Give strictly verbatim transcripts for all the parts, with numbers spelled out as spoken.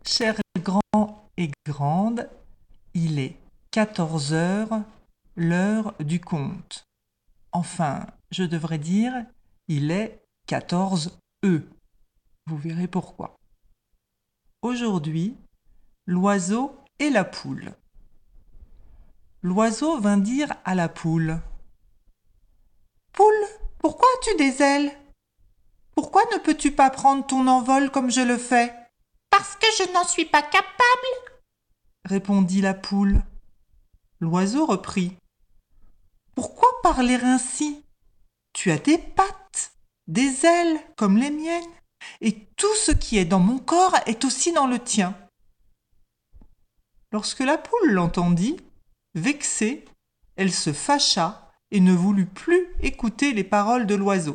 Chers grands et grandes, il est quatorze heures, l'heure du conte. Enfin, je devrais dire, il est quatorze heures. Vous verrez pourquoi. Aujourd'hui, l'oiseau et la poule. L'oiseau vint dire à la poule: Poule, pourquoi as-tu des ailes? Pourquoi ne peux-tu pas prendre ton envol comme je le fais? Parce que je n'en suis pas capable, répondit la poule. L'oiseau reprit: Pourquoi parler ainsi? Tu as des pattes, des ailes comme les miennes, et tout ce qui est dans mon corps est aussi dans le tien. Lorsque la poule l'entendit, vexée, elle se fâcha et ne voulut plus écouter les paroles de l'oiseau.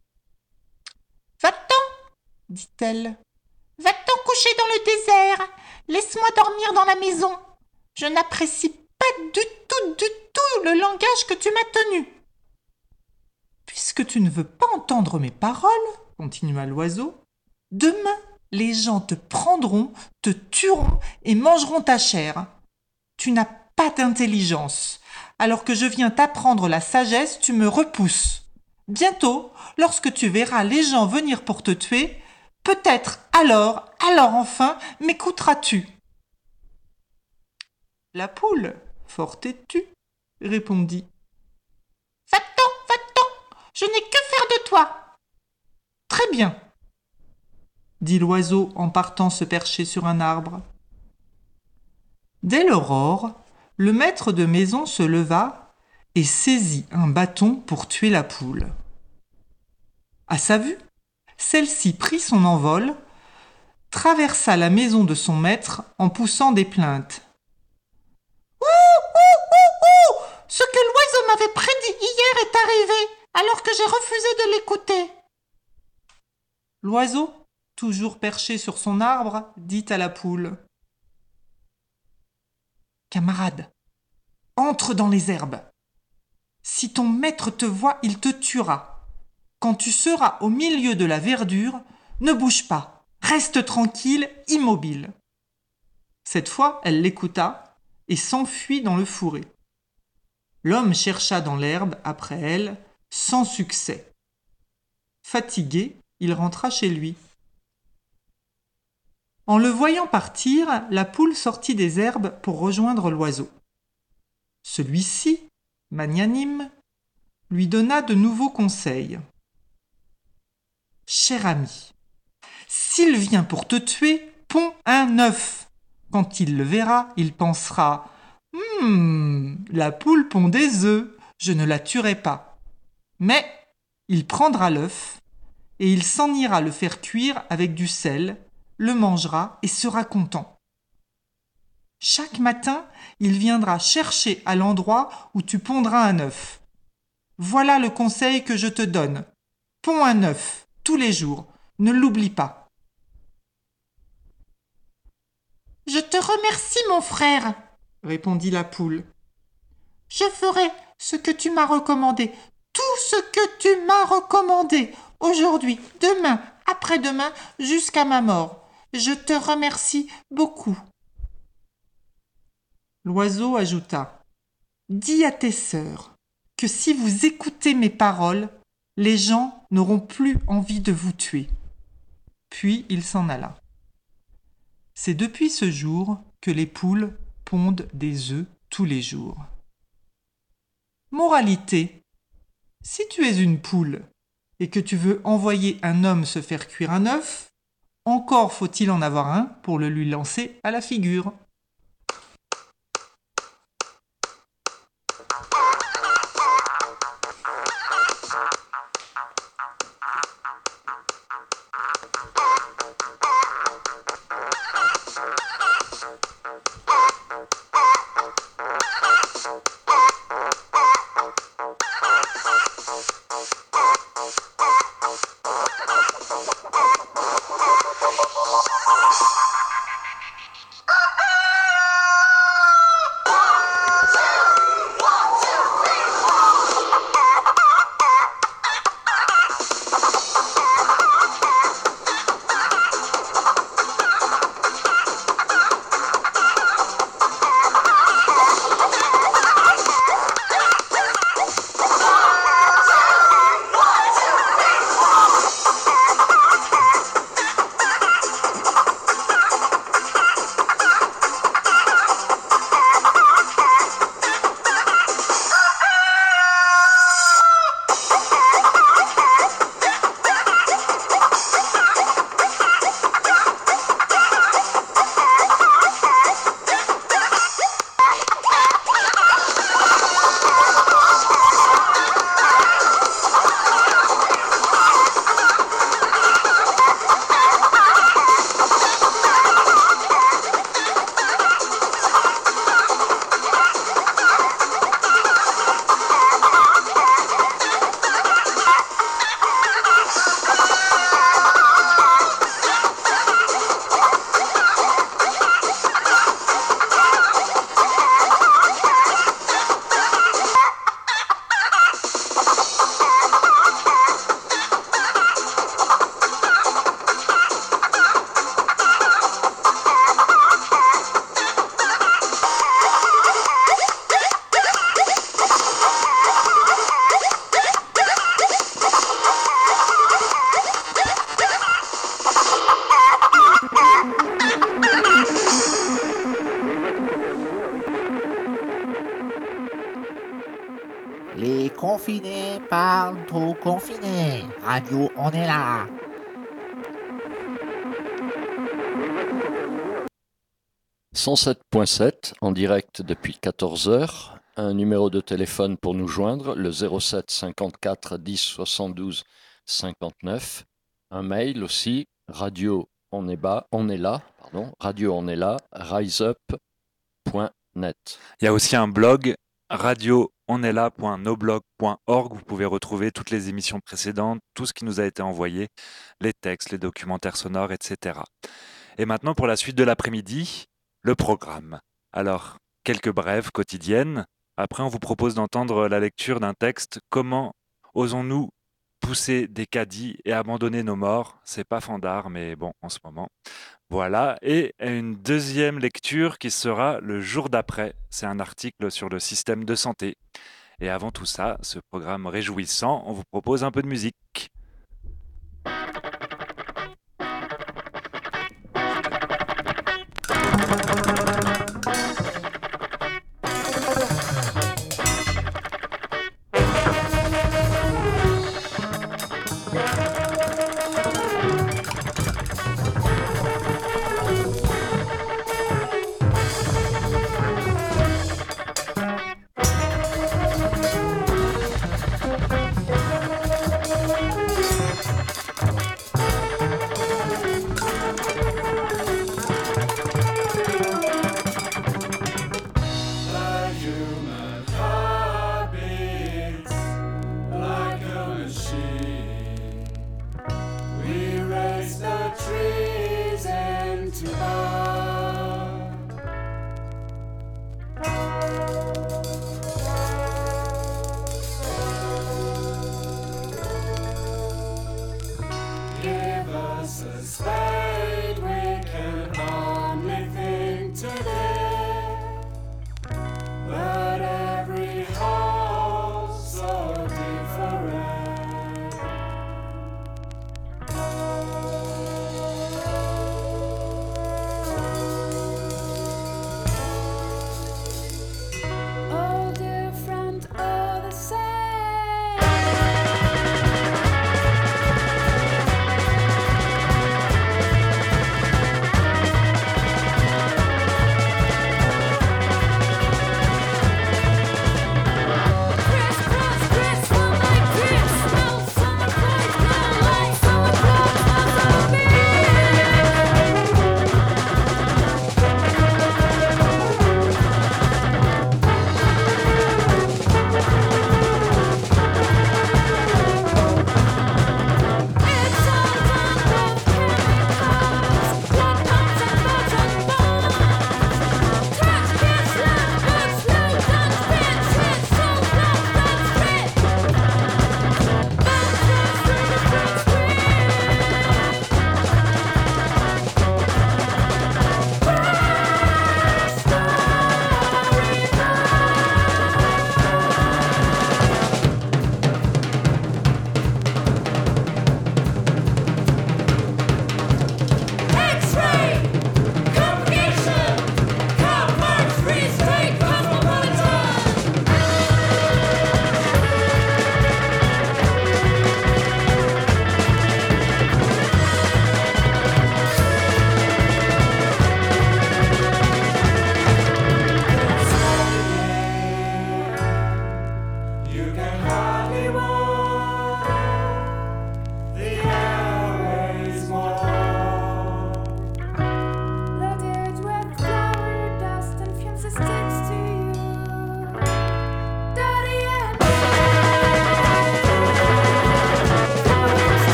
Va-t'en, dit-elle. Va-t'en coucher dans le désert. Laisse-moi dormir dans la maison. Je n'apprécie pas du tout, du tout le langage que tu m'as tenu. Puisque tu ne veux pas entendre mes paroles, continua l'oiseau, demain les gens te prendront, te tueront et mangeront ta chair. Tu n'as pas d'intelligence. Alors que je viens t'apprendre la sagesse, tu me repousses. Bientôt, lorsque tu verras les gens venir pour te tuer, peut-être alors, alors enfin, m'écouteras-tu. La poule, fort têtue, répondit. Va-t'en, va-t'en. Je n'ai que faire de toi. Très bien, dit l'oiseau en partant se percher sur un arbre. Dès l'aurore, le maître de maison se leva et saisit un bâton pour tuer la poule. À sa vue, celle-ci prit son envol, traversa la maison de son maître en poussant des plaintes. Ouh, ouh, ouh, ouh. Ce que l'oiseau m'avait prédit hier est arrivé, alors que j'ai refusé de l'écouter. L'oiseau, toujours perché sur son arbre, dit à la poule: Camarade, entre dans les herbes. Si ton maître te voit, il te tuera. Quand tu seras au milieu de la verdure, ne bouge pas, reste tranquille, immobile. Cette fois, elle l'écouta et s'enfuit dans le fourré. L'homme chercha dans l'herbe après elle, sans succès. Fatigué, il rentra chez lui. En le voyant partir, la poule sortit des herbes pour rejoindre l'oiseau. Celui-ci, magnanime, lui donna de nouveaux conseils. Cher ami, s'il vient pour te tuer, ponds un œuf. Quand il le verra, il pensera: Hum, la poule pond des œufs, je ne la tuerai pas. Mais il prendra l'œuf et il s'en ira le faire cuire avec du sel, le mangera et sera content. Chaque matin, il viendra chercher à l'endroit où tu pondras un œuf. Voilà le conseil que je te donne. Ponds un œuf tous les jours, ne l'oublie pas. Je te remercie, mon frère, répondit la poule. Je ferai ce que tu m'as recommandé, tout ce que tu m'as recommandé, aujourd'hui, demain, après-demain, jusqu'à ma mort. Je te remercie beaucoup. L'oiseau ajouta: Dis à tes sœurs que si vous écoutez mes paroles, les gens n'auront plus envie de vous tuer. Puis il s'en alla. C'est depuis ce jour que les poules pondent des œufs tous les jours. Moralité: si tu es une poule et que tu veux envoyer un homme se faire cuire un œuf, encore faut-il en avoir un pour le lui lancer à la figure. confinés parlent trop confinés. Radio, on est là. cent sept point sept en direct depuis quatorze heures. Un numéro de téléphone pour nous joindre, le zéro sept cinquante-quatre dix soixante-douze cinquante-neuf. Un mail aussi, radio on est bas, on est là, pardon, radio on est là, riseup point net. Il y a aussi un blog, radio on est là point noblog point org. Vous pouvez retrouver toutes les émissions précédentes, tout ce qui nous a été envoyé, les textes, les documentaires sonores, et cetera. Et maintenant, pour la suite de l'après-midi, le programme. Alors, quelques brèves quotidiennes. Après, on vous propose d'entendre la lecture d'un texte. Comment osons-nous pousser des caddies et abandonner nos morts? C'est pas fandard, mais bon, en ce moment. Voilà. Et une deuxième lecture qui sera le jour d'après. C'est un article sur le système de santé. Et avant tout ça, ce programme réjouissant, on vous propose un peu de musique.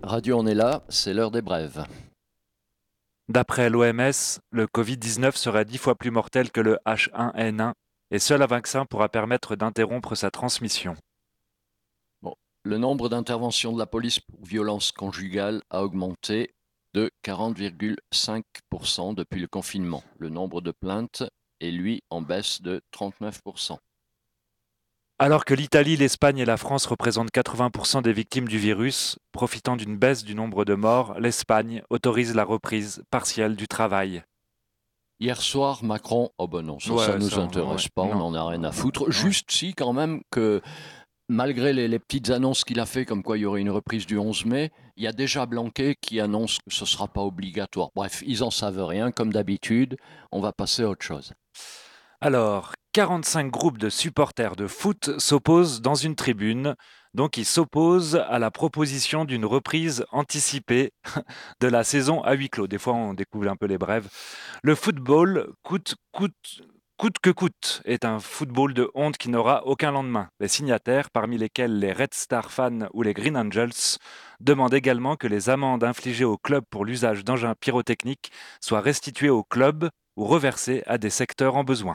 Radio On est là, c'est l'heure des brèves. D'après l'O M S, le covid dix-neuf serait dix fois plus mortel que le H un N un et seul un vaccin pourra permettre d'interrompre sa transmission. Bon. Le nombre d'interventions de la police pour violence conjugale a augmenté de quarante virgule cinq pour cent depuis le confinement. Le nombre de plaintes est, lui, en baisse de trente-neuf pour cent. Alors que l'Italie, l'Espagne et la France représentent quatre-vingts pour cent des victimes du virus, profitant d'une baisse du nombre de morts, l'Espagne autorise la reprise partielle du travail. Hier soir, Macron, oh ben non, ça, Ouais, ça nous ça, intéresse ouais, pas, on non. n'en a rien à foutre. Ouais. Juste si, quand même, que malgré les, les petites annonces qu'il a fait, comme quoi il y aurait une reprise du onze mai, il y a déjà Blanquet qui annonce que ce ne sera pas obligatoire. Bref, ils en savent rien, comme d'habitude. On va passer à autre chose. Alors, quarante-cinq groupes de supporters de foot s'opposent dans une tribune. Donc, ils s'opposent à la proposition d'une reprise anticipée de la saison à huis clos. Des fois, on découvre un peu les brèves. Le football coûte, coûte, coûte que coûte est un football de honte qui n'aura aucun lendemain. Les signataires, parmi lesquels les Red Star fans ou les Green Angels, demandent également que les amendes infligées au club pour l'usage d'engins pyrotechniques soient restituées au club ou reversées à des secteurs en besoin.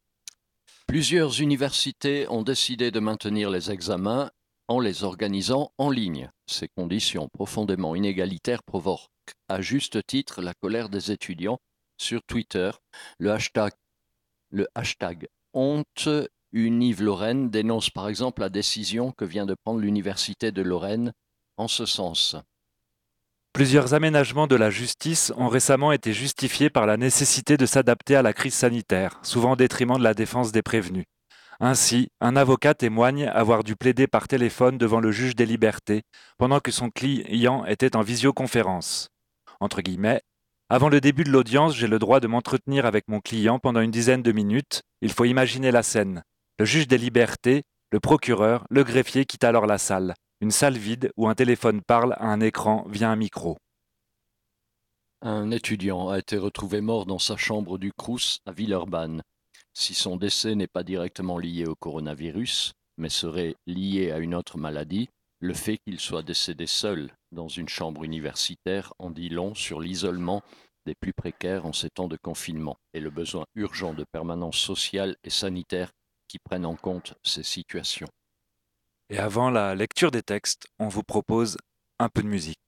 Plusieurs universités ont décidé de maintenir les examens en les organisant en ligne. Ces conditions profondément inégalitaires provoquent à juste titre la colère des étudiants. Sur Twitter, le hashtag, le hashtag Honte Univ Lorraine dénonce par exemple la décision que vient de prendre l'Université de Lorraine en ce sens. Plusieurs aménagements de la justice ont récemment été justifiés par la nécessité de s'adapter à la crise sanitaire, souvent au détriment de la défense des prévenus. Ainsi, un avocat témoigne avoir dû plaider par téléphone devant le juge des libertés pendant que son client était en visioconférence. Entre guillemets, avant le début de l'audience, j'ai le droit de m'entretenir avec mon client pendant une dizaine de minutes. Il faut imaginer la scène. Le juge des libertés, le procureur, le greffier quittent alors la salle. Une salle vide où un téléphone parle à un écran via un micro. Un étudiant a été retrouvé mort dans sa chambre du Crous à Villeurbanne. Si son décès n'est pas directement lié au coronavirus, mais serait lié à une autre maladie, le fait qu'il soit décédé seul dans une chambre universitaire en dit long sur l'isolement des plus précaires en ces temps de confinement et le besoin urgent de permanence sociale et sanitaire qui prennent en compte ces situations. Et avant la lecture des textes, on vous propose un peu de musique.